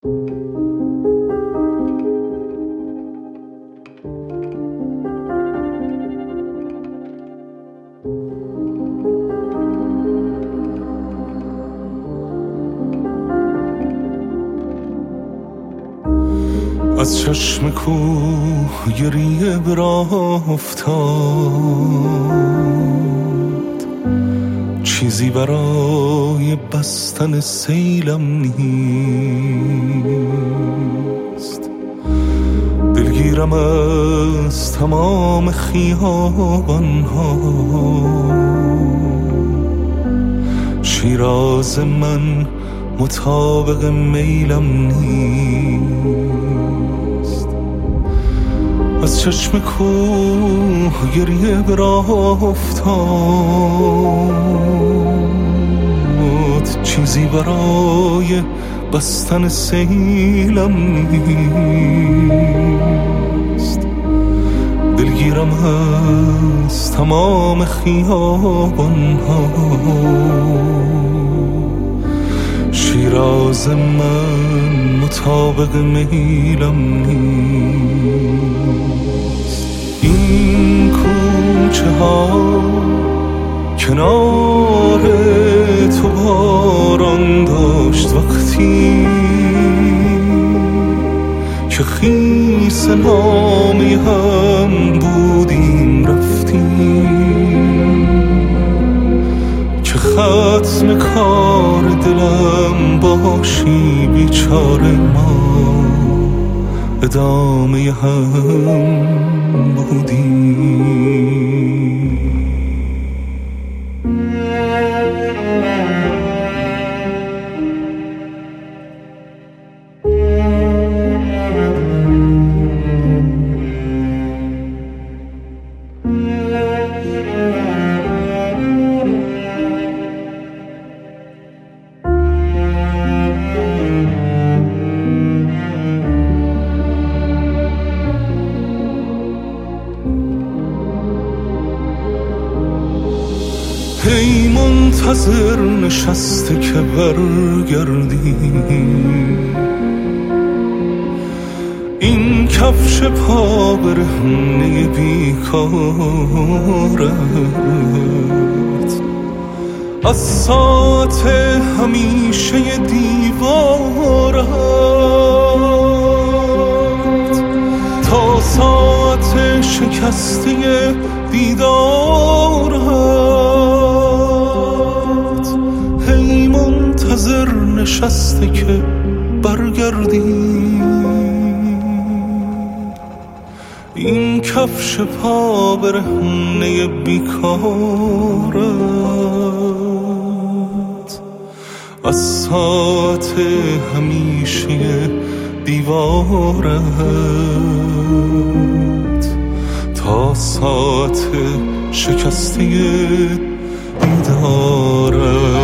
از چشم کوه گریه به راه افتاد، چیزی برای بستن سیلم نیست. دلگیرم از تمام خیابان‌ها، شیراز من مطابق میلم نیست. از چشم کوه گریه به راه افتاد، چیزی برای بستن سیلم نیست. دلگیرم از تمام خیابان‌ها، شیراز من مطابق میلم نیست. این کوچه ها کنار تو باران داشت وقتی که خیس نامی هم بودیم رفتیم، که ختم کار دلم باشی بیچاره ما ادامه هم بودیم. هی منتظر نشسته که برگردی، این کفش پا برهنه بیکارت از ساعت همیشه دیوارت تا ساعت شکسته دیدارت. هی منتظر نشسته که برگردی، این کفش پا برهنه بیکارت از ساعت همیشه دیوارت تا ساعت شکسته دیدارت.